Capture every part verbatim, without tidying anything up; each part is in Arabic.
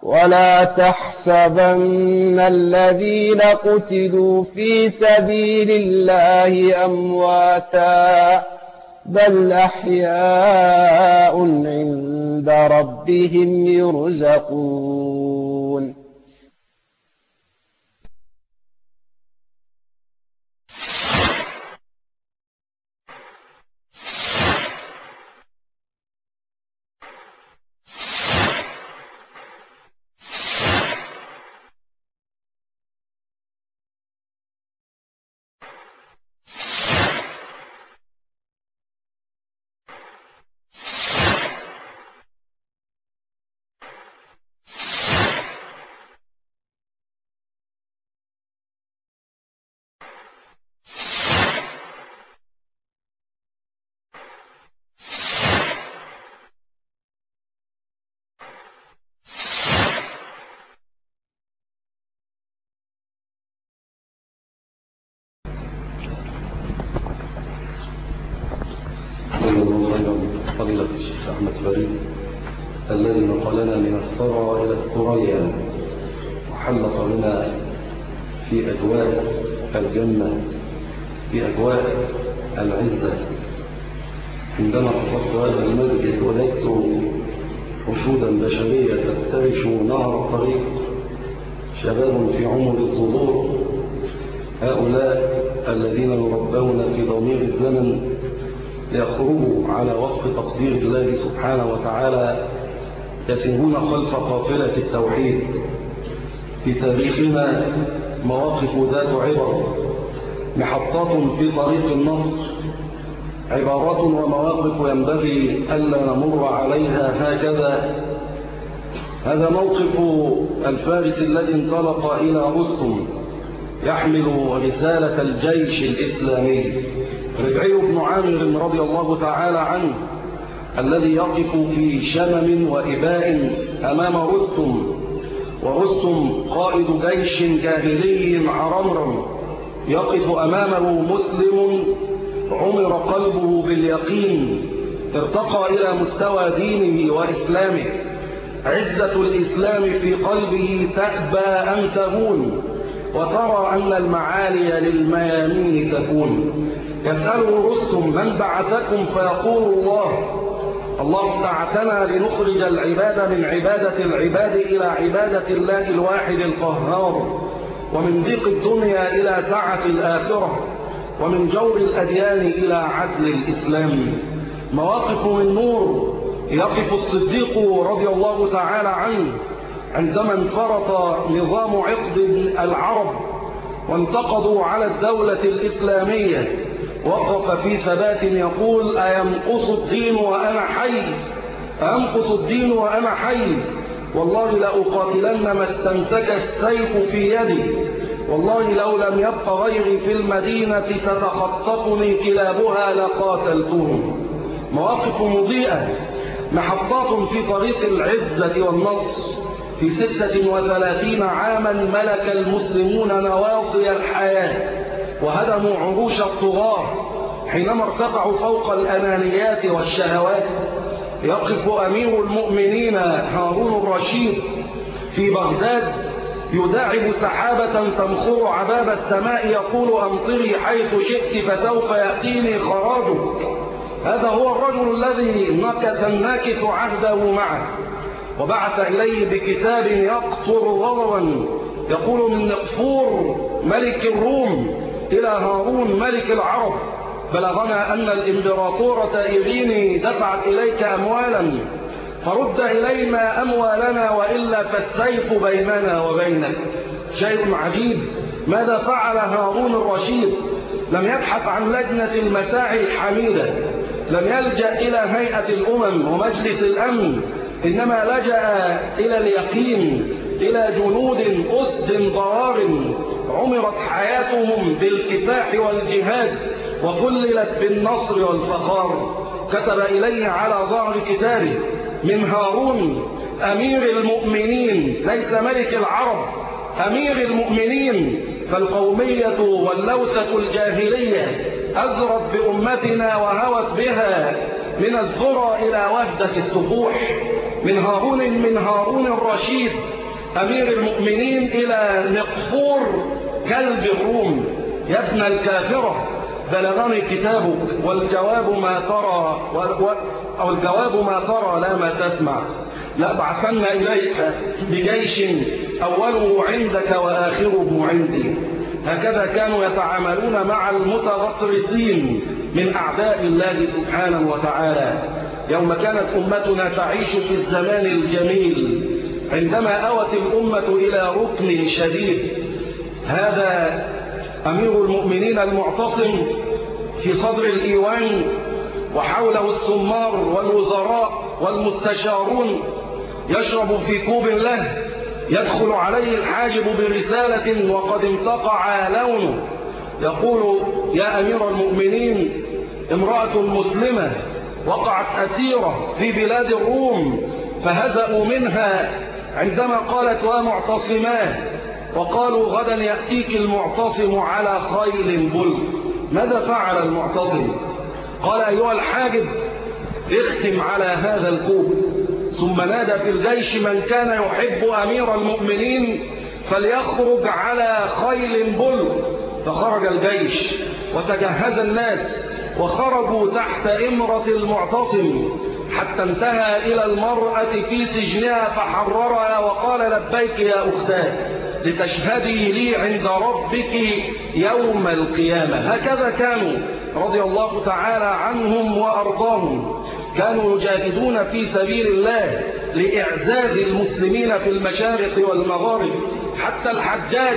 ولا تحسبن الذين قتلوا في سبيل الله أمواتا بل أحياء عند ربهم يرزقون فضيلة الشيخ أحمد فريد الذي نقلنا من الثرى إلى الثريا وحلق بنا في أجواء الجنة في أجواء العزة. عندما قصدت هذا المسجد ولدت حشودا بشرية تفترش نهر الطريق، شباب في عمر الصدور، هؤلاء الذين يربون في ضمير الزمن ليخرجوا على وفق تقدير الله سبحانه وتعالى، يسيرون خلف قافلة التوحيد. في تاريخنا مواقف ذات عبر، محطات في طريق النصر، عبارات ومواقف ينبغي ألا نمر عليها هكذا. هذا موقف الفارس الذي انطلق إلى رستم يحمل رسالة الجيش الإسلامي، ربعي بن عامر رضي الله تعالى عنه، الذي يقف في شمم وإباء أمام رستم، ورستم قائد جيش جاهلي عرمرم، يقف أمامه مسلم عمر قلبه باليقين، ارتقى إلى مستوى دينه وإسلامه، عزة الإسلام في قلبه تأبى أن تهون، وترى أن المعالي للميامين تكون. يسأله رستم من بعثكم؟ فيقول الله الله بعثنا لنخرج العباد من عبادة العباد إلى عبادة الله الواحد القهار، ومن ضيق الدنيا إلى سعة الآخرة، ومن جور الأديان إلى عدل الإسلام. مواقف من نور. يقف الصديق رضي الله تعالى عنه عندما انفرط نظام عقد العرب وانتقضوا على الدولة الإسلامية، وقف في ثبات يقول: أينقص الدين وأنا حي؟ أينقص الدين وأنا حي؟ والله لأقاتلن ما استمسك السيف في يدي، والله لو لم يبق غيري في المدينة تتخطفني كلابها لقاتلتهم. مواقف مضيئة، محطات في طريق العزة والنصر. في ستة وثلاثين عاما ملك المسلمون نواصي الحياة وهدموا عروش الطغاة حينما ارتفعوا فوق الأنانيات والشهوات. يقف أمير المؤمنين هارون الرشيد في بغداد يداعب سحابة تمخر عباب السماء، يقول: أمطري حيث شئت فسوف يأتيني خراجك. هذا هو الرجل الذي نكث الناكث عهده معه، وبعث إليه بكتاب يقطر غضبا يقول: من نقفور ملك الروم إلى هارون ملك العرب، بلغنا أن الإمبراطورة إيريني دفعت إليك أموالا، فرد إلينا أموالنا وإلا فالسيف بيننا وبينك. شيء عجيب. ماذا فعل هارون الرشيد؟ لم يبحث عن لجنة المساعي الحميدة، لم يلجأ إلى هيئة الأمم ومجلس الأمن، إنما لجأ إلى اليقين، إلى جنود أسد ضرار عمرت حياتهم بالكفاح والجهاد وظللت بالنصر والفخار. كتب إليه على ظهر كتابه: من هارون أمير المؤمنين، ليس ملك العرب، أمير المؤمنين. فالقومية واللوثة الجاهلية أزرت بأمتنا وهوت بها من الذرى إلى وهدة السفوح. من هارون من هارون الرشيد أمير المؤمنين إلى مقفور كلب الروم: يا ابن الكافرة بلغني كتابك والجواب ما ترى أو الجواب ما ترى لا ما تسمع، لأبعثن إليك بجيش أوله عندك وآخره عندي. هكذا كانوا يتعاملون مع المتغطرسين من أعداء الله سبحانه وتعالى. يوم كانت أمتنا تعيش في الزمان الجميل عندما أوت الأمة إلى ركن شديد، هذا أمير المؤمنين المعتصم في صدر الإيوان وحوله السمار والوزراء والمستشارون، يشرب في كوب له، يدخل عليه الحاجب برسالة وقد انتقع لونه، يقول: يا أمير المؤمنين، امرأة مسلمة وقعت أسيرة في بلاد الروم، فهزأوا منها عندما قالت: ومعتصماه، وقالوا غدا يأتيك المعتصم على خيل بلق. ماذا فعل المعتصم؟ قال: أيها الحاجب، اختم على هذا الكوب، ثم نادى في الجيش: من كان يحب أمير المؤمنين فليخرج على خيل بلق. فخرج الجيش وتجهز الناس وخرجوا تحت إمرة المعتصم حتى انتهى إلى المرأة في سجنها فحررها وقال: لبيك يا أختاه، لتشهدي لي عند ربك يوم القيامة. هكذا كانوا رضي الله تعالى عنهم وأرضاهم، كانوا يجاهدون في سبيل الله لإعزاز المسلمين في المشارق والمغارب. حتى الحجاج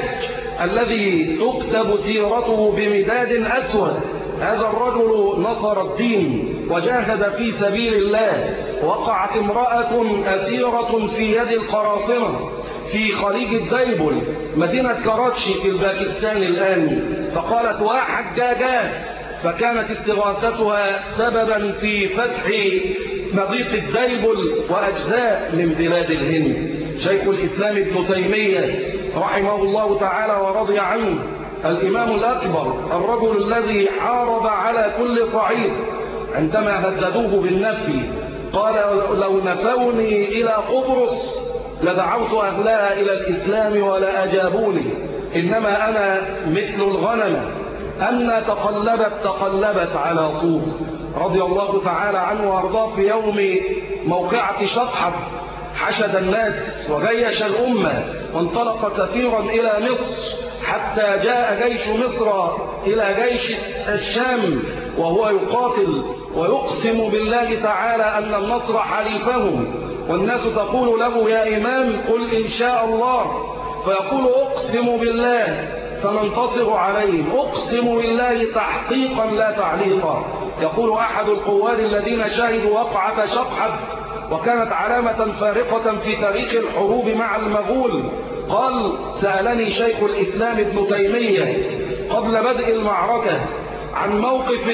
الذي تكتب سيرته بمداد أسود، هذا الرجل نصر الدين وجاهد في سبيل الله. وقعت امرأة أسيرة في يد القراصنة في خليج الديبل مدينة كراتشي في الباكستان الآن، فقالت: وحجاجات، فكانت استغاثتها سببا في فتح مضيق الديبل وأجزاء من بلاد الهند. شيخ الإسلام ابن تيمية رحمه الله تعالى ورضي عنه، الإمام الأكبر، الرجل الذي حارب على كل صعيد، عندما هددوه بالنفي قال: لو نفوني إلى قبرص لدعوت أهلها إلى الإسلام ولا أجابوني، إنما أنا مثل الغنم أن تقلبت تقلبت على صوف. رضي الله تعالى عنه وارضاه. في يوم موقعة شطحب حشد الناس وجيش الأمة وانطلق سفيرا إلى مصر حتى جاء جيش مصر إلى جيش الشام وهو يقاتل ويقسم بالله تعالى أن النصر حليفهم، والناس تقول له: يا إمام قل إن شاء الله، فيقول: أقسم بالله سننتصر عليهم، أقسم بالله تحقيقا لا تعليقا. يقول أحد القواد الذين شهدوا وقعة شطحب وكانت علامة فارقة في تاريخ الحروب مع المغول، قال: سألني شيخ الإسلام ابن تيمية قبل بدء المعركة عن موقف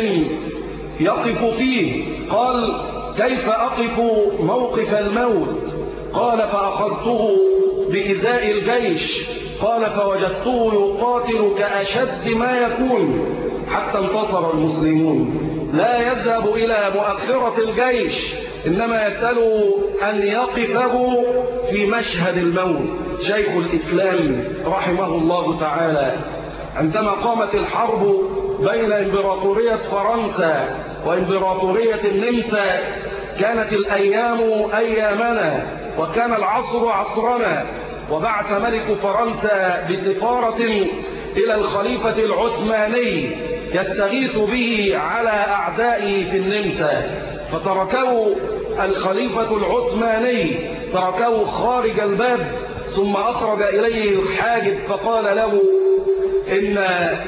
يقف فيه، قال: كيف أقف موقف الموت؟ قال: فأخذته بإزاء الجيش، قال: فوجدته يقاتل كأشد ما يكون حتى انتصر المسلمون. لا يذهب إلى مؤخرة الجيش، إنما يسأل أن يقفه في مشهد الموت. شيخ الإسلام رحمه الله تعالى عندما قامت الحرب بين إمبراطورية فرنسا وإمبراطورية النمسا كانت الأيام أيامنا وكان العصر عصرنا، وبعث ملك فرنسا بسفارة إلى الخليفة العثماني يستغيث به على أعدائه في النمسا، فتركه الخليفة العثماني تركه خارج الباب، ثم أخرج إليه الحاجب فقال له: إن,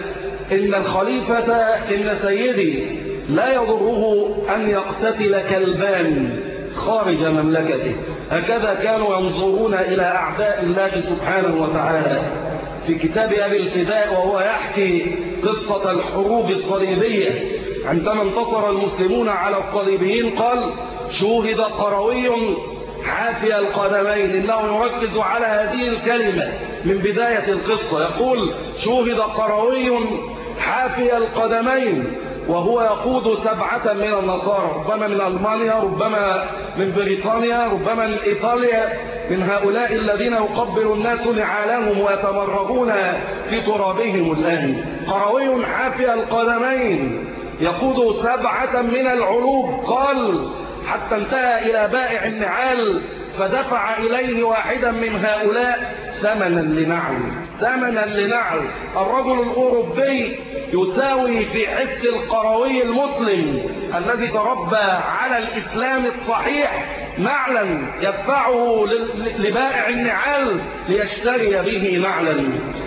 إن الخليفة إن سيدي لا يضره أن يقتتل كلبان خارج مملكته. هكذا كانوا ينظرون إلى أعداء الله سبحانه وتعالى. في كتاب أبي الفداء وهو يحكي قصة الحروب الصليبية عندما انتصر المسلمون على الصليبيين قال: شوهد قروي حافي القدمين. إنه يركز على هذه الكلمة من بداية القصة، يقول: شوهد قروي حافي القدمين، وهو يقود سبعة من النصارى، ربما من ألمانيا، ربما من بريطانيا، ربما من إيطاليا، من هؤلاء الذين يقبل الناس نعالهم ويتمرغون في ترابهم الآن. قروي حافي القدمين يقود سبعة من العلوب، قال حتى انتهى إلى بائع النعال فدفع إليه واحدا من هؤلاء ثمنا لنعل، ثمنا لنعل. الرجل الأوروبي يساوي في حس القروي المسلم الذي تربى على الإسلام الصحيح نعلا يدفعه لبائع النعال ليشتري به نعلا.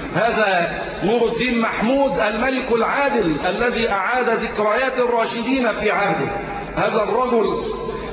هذا نور الدين محمود الملك العادل الذي أعاد ذكريات الراشدين في عهده. هذا الرجل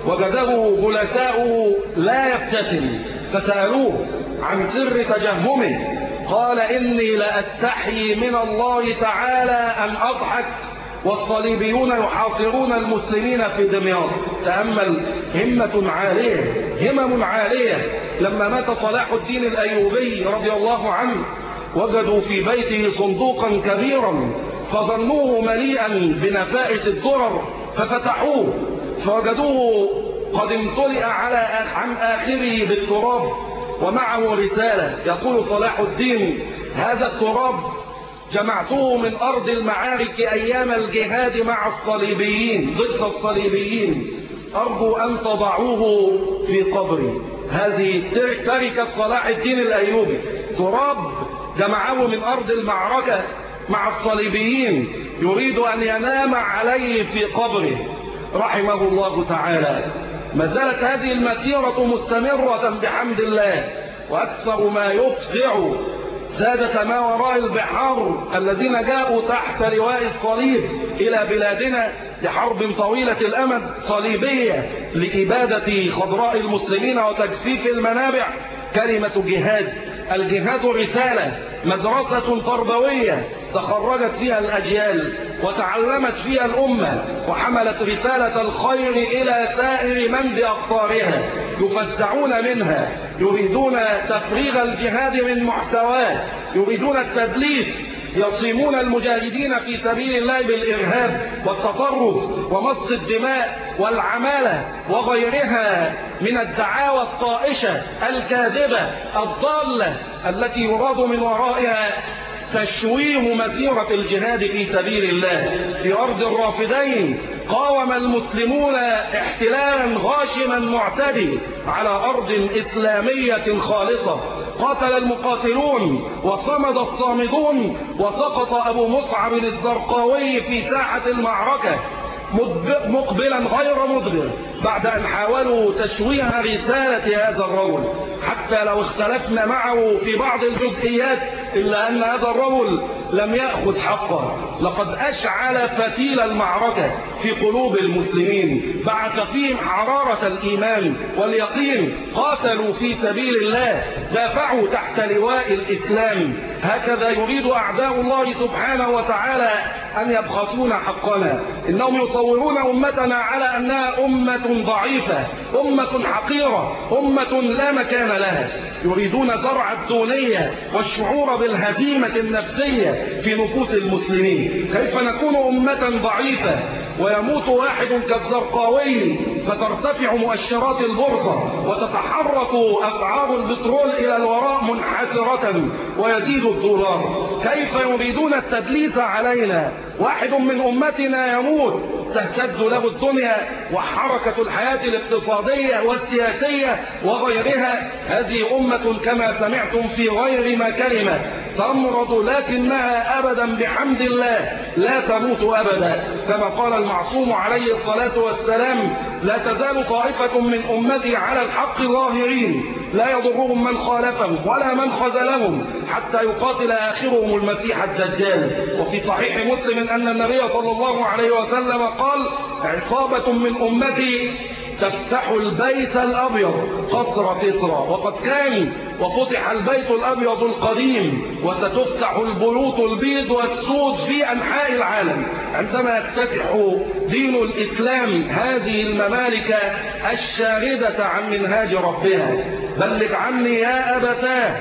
وجده جلساؤه لا يبتسم، فسألوه عن سر تجهمه، قال إني لأستحيي من الله تعالى أن أضحك والصليبيون يحاصرون المسلمين في دمياط. تأمل، همة عالية، همم عالية. لما مات صلاح الدين الأيوبي رضي الله عنه وجدوا في بيته صندوقا كبيرا فظنوه مليئا بنفائس الدرر، ففتحوه فوجدوه قد امتلئ على عن آخره بالتراب ومعه رسالة. يقول صلاح الدين: هذا التراب جمعته من أرض المعارك أيام الجهاد مع الصليبيين ضد الصليبيين، أرجو أن تضعوه في قبري. هذه تركة صلاح الدين الأيوبي، تراب جمعه من أرض المعركة مع الصليبيين يريد أن ينام عليه في قبره رحمه الله تعالى. ما زالت هذه المسيرة مستمرة بحمد الله، وأكثر ما يفزع سادة ما وراء البحار الذين جاءوا تحت لواء الصليب إلى بلادنا لحرب طويلة الأمد صليبية لإبادة خضراء المسلمين وتجفيف المنابع. كلمة جهاد، الجهاد رسالة، مدرسة تربوية تخرجت فيها الأجيال وتعلمت فيها الأمة وحملت رسالة الخير إلى سائر من بأقطارها. يفزعون منها، يريدون تفريغ الجهاد من محتواه، يريدون التدليس، يصيمون المجاهدين في سبيل الله بالإرهاب والتطرف ومص الدماء والعمالة وغيرها من الدعاوى الطائشة الكاذبة الضالة التي يراد من ورائها تشويه مسيرة الجهاد في سبيل الله. في أرض الرافدين قاوم المسلمون احتلالا غاشما معتدي على أرض إسلامية خالصة. قاتل المقاتلون وصمد الصامدون، وسقط أبو مصعب الزرقاوي في ساحة المعركة مقبلا غير مدبر بعد أن حاولوا تشويه رسالة هذا الرجل. حتى لو اختلفنا معه في بعض الجزئيات إلا أن هذا الرجل لم يأخذ حقه. لقد أشعل فتيل المعركة في قلوب المسلمين، بعث فيهم حرارة الإيمان واليقين، قاتلوا في سبيل الله، دافعوا تحت لواء الإسلام. هكذا يريد أعداء الله سبحانه وتعالى أن يبخسون حقنا. إنهم يصورون أمتنا على أنها أمة ضعيفة، أمة حقيرة، أمة لا مكان لها. يريدون زرع الدونية والشعور بالهزيمة النفسية في نفوس المسلمين. كيف نكون أمة ضعيفة ويموت واحد كالزرقاوي فترتفع مؤشرات البورصة وتتحرك أسعار البترول إلى الوراء منحسرة ويزيد الدولار؟ كيف يريدون التدليس علينا؟ واحد من أمتنا يموت تهتز له الدنيا وحركة الحياة الاقتصادية والسياسية وغيرها. هذه أمة كما سمعتم في غير ما كلمة تمرض، لكنها أبدا بحمد الله لا تموت أبدا. كما قال المعصوم عليه الصلاة والسلام: لا تزال طائفة من أمتي على الحق ظاهرين لا يضرهم من خالفهم ولا من خذلهم حتى يقاتل آخرهم المسيح الدجال. وفي صحيح مسلم أن النبي صلى الله عليه وسلم قال: عصابة من أمتي تفتح البيت الأبيض قصر كسرى. وقد كان وفتح البيت الأبيض القديم، وستفتح البيوت البيض والسود في أنحاء العالم عندما يتسع دين الإسلام هذه الممالك الشاردة عن منهاج ربها. بلغ عني يا أبتاه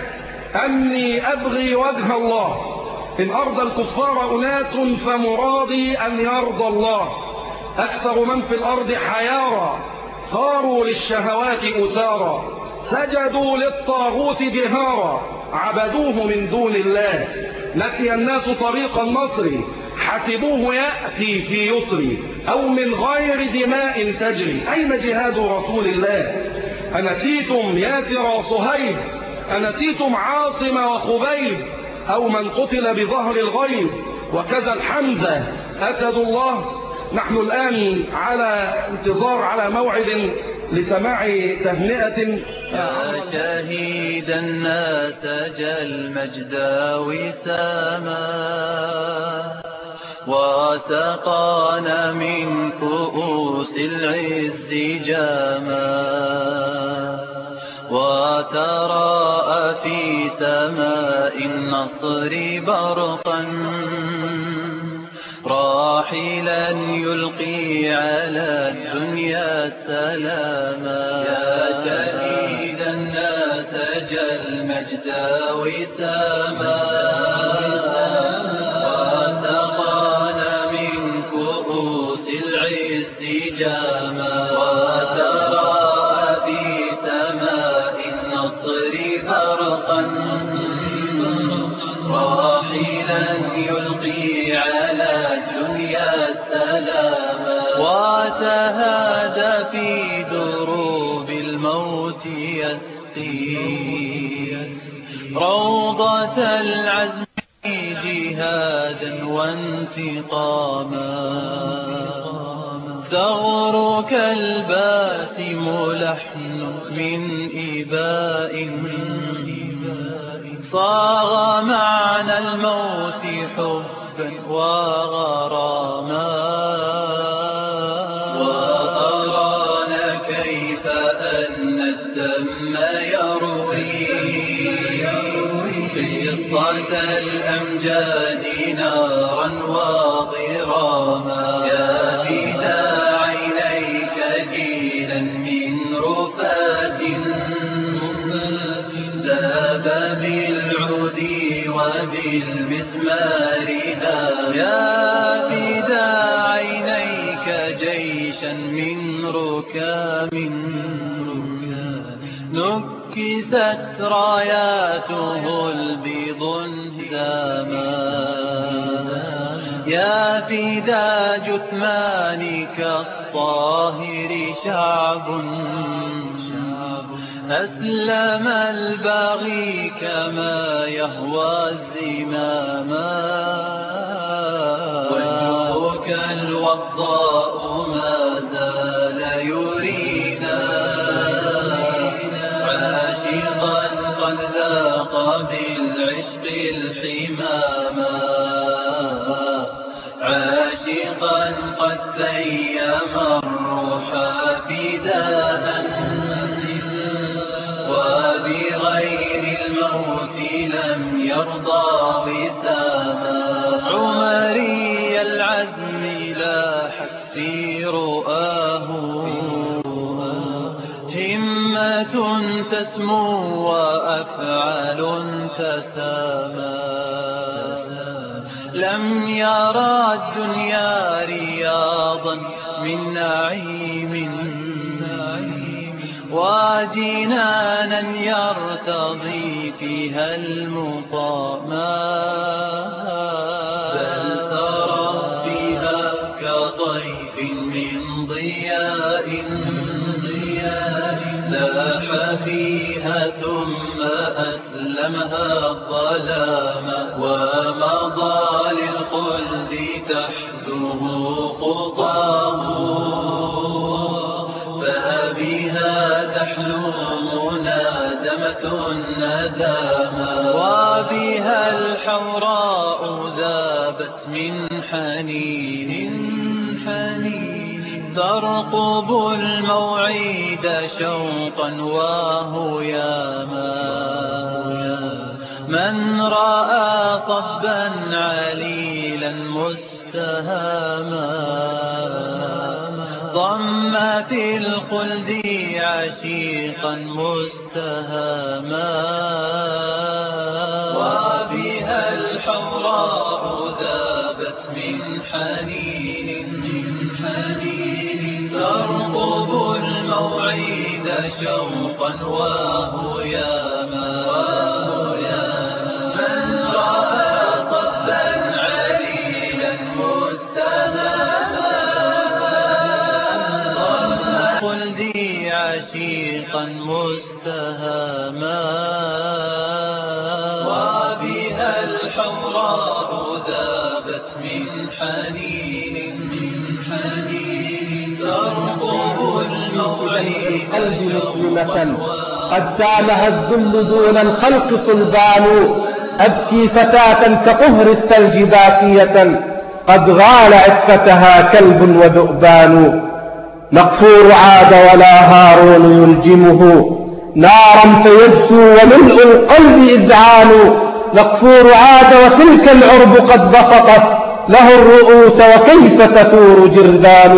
أني أبغي وجه الله، إن أرضى الكفار أناس فمرادي أن يرضى الله. أكثر من في الأرض حيارى، صاروا للشهوات أسارى، سجدوا للطاغوت جهارا، عبدوه من دون الله. نسي الناس طريق النصر، حسبوه يأتي في يسر، أو من غير دماء تجري. أين جهاد رسول الله؟ أنسيتم ياسر وصهيب؟ أنسيتم عاصم وخبيب؟ أو من قتل بظهر الغيب؟ وكذا الحمزة أسد الله. نحن الآن على انتظار على موعد لسماع تهنئة. يا شهيدا ناسج المجد وساما، وسقانا من كؤوس العز جاما، وتراءى في سماء النصر برقا، راحلا يلقي على الدنيا السلاما. يا شهيدا ناسج المجد وساما، وسقانا من كؤوس العز جاما، وتراءى في سماء النصر برقا، راحلا يلقي على الدنيا السلاما. وتهادى في دروب الموت يسقي روضة العزم جهادا وانتقاما. ثغرك الباسم لحن من إباء، صاغ معنى الموت حبا وغراما. وأرانا كيف أن الدم يروي قصة الأمجاد نارا وضراما. يا فدا عينيك جيلا من رفات، ذاب بالعود وبالمسمار ذاب. يا فدا عينيك جيشا من ركام، نكست راياته البيض انهزاما. يا فدا جثمانك الطاهر شعب، أسلم الباغي كما يهوى الزماما. وجهك الوضاء ما زال يرينا، عاشقا قد ذاق بالعشق الحماما. عاشقا قد تيم الروح فداء، وبغير الموت لم يرضى وساما. عمري العزم لاحت في رؤاه، همة تسمو وأفعال تسامى. لم يرى الدنيا رياضا من نعيم، وجنانا يرتضي فيها المقاما. بل سرت بها كطيف من ضياء، لاح فيها ثم أسلمها الظلام. ومضى للخلد تحته خطاه، فبها تحلو منادمة الندامى. وبها الحوراء ذابت من حنين، ترقب الموعد شوقا وهياما. من رأى صبا عليلا مستهاما، ضم في الخلد عشيقا مستهاما. وبها الحوراء ذابت من حنين، ترقب الموعد شوقا وهياما من رأى صبا عليلا مستهاما خلدي عشيقا مستهاما وبها الحمراء ذابت من حنين من حنين ترقب الموعد القلب مسلمة قد سامها الذل دون الخلق صلبان أبكي فتاة كطهر الثلج باكية قد غال عفتها كلب وذؤبان مقفور عاد ولا هارون يلجمه نارا فيجسو وملء القلب إذعان مقفور عاد وتلك العرب قد بسطت له الرؤوس وكيف تثور جرذان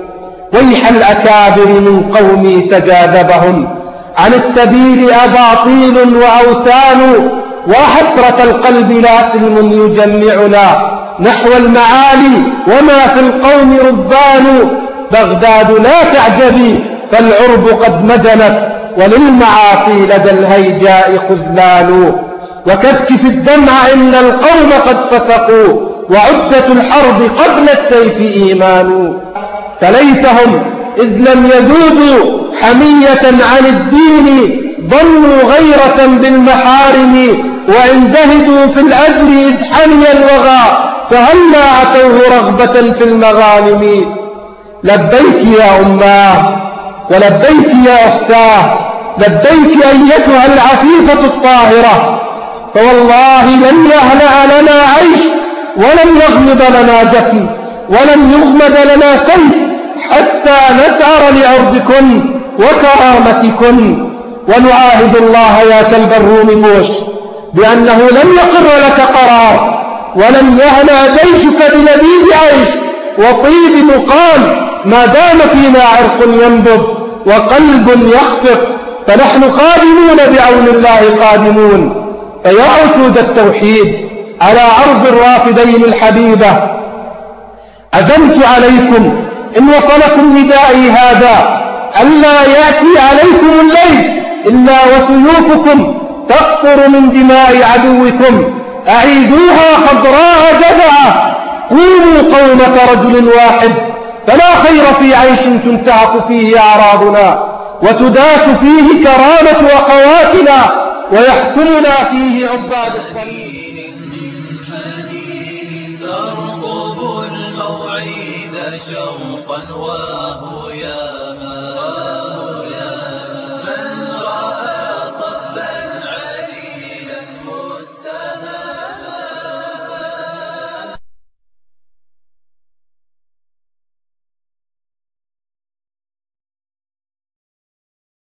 ويح الأكابر من قومي تجاذبهم عن السبيل أباطيل وأوثان وحسرة القلب لا سلم يجمعنا نحو المعالي وما في القوم ربان بغداد لا تعجبي فالعرب قد مجنت وللمعاصي لدى الهيجاء خذلان وكفكف الدمع إن القوم قد فسقوا وعدة الحرب قبل السيف إيمان فليتهم إذ لم يذوبوا حمية عن الدين ضلوا غيرة بالمحارم وإن زهدوا في الأجر إذ حمي الوغى فهلا أتوه رغبة في المغانم لبيك يا أماه ولبيك يا أختاه لبيك أيتها العفيفة الطاهرة فوالله لن يهنأ لنا عيش ولن يغمض لنا جفن ولن يغمد لنا سيف حتى نسعر لعرضكن وكرامتكن ونعاهد الله يا كلب الروم بوش بأنه لن يقر لك قرار ولن يهنأ جيشك بلذيذ عيش وطيب مقام ما دام فينا عرق ينبض وقلب يخفق فنحن قادمون بعون الله قادمون فيا أسود التوحيد على عرض الرافدين الحبيبة أذنت عليكم إن وصلكم ندائي هذا ألا يأتي عليكم الليل إلا وسيوفكم تقطر من دماء عدوكم أعيدوها خضراء جذعة قوموا قومة رجل واحد فلا خير في عيش تنتهك فيه أعراضنا وتداس فيه كرامة أخواتنا ويحكمنا فيه عباد الصالحين ترقب الموعد شوقا وهياما